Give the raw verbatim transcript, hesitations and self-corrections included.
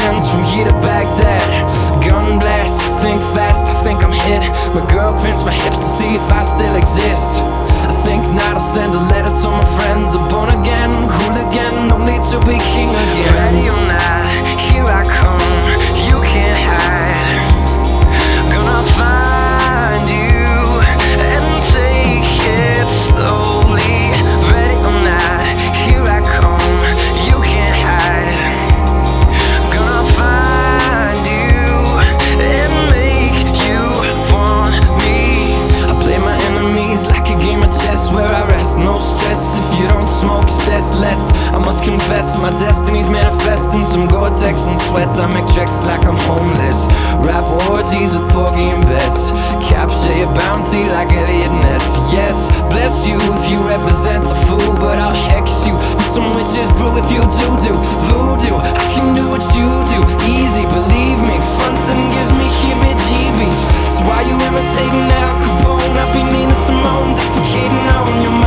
hands from here to Baghdad. Gun blast, I think fast, I think I'm hit. My girl pins my hips to see if I still exist. I think not, I'll send a letter to my friends. A born again, hooligan, no need to be king again. Ready or not, here I come, you can't hide. Gonna find you and take it slowly. Ready or not, here I come, you can't hide. Gonna find you and make you want me. I play my enemies like a game of chess where I rest, no stress. If you don't smoke, says less. I must confess, my destiny's manifesting. Some Gore-Tex and sweats, I make tracks like I'm homeless. Rap orgies with Porgy and Bess. Capture your bounty like Elliot Ness. Yes, bless you if you represent the fool, but I'll hex you with some witches brew if you do do voodoo. I can do what you do, easy, believe me. Frontin' gives me heebie-jeebies. So why you imitating Al Capone? I be Nina Simone, defecating on your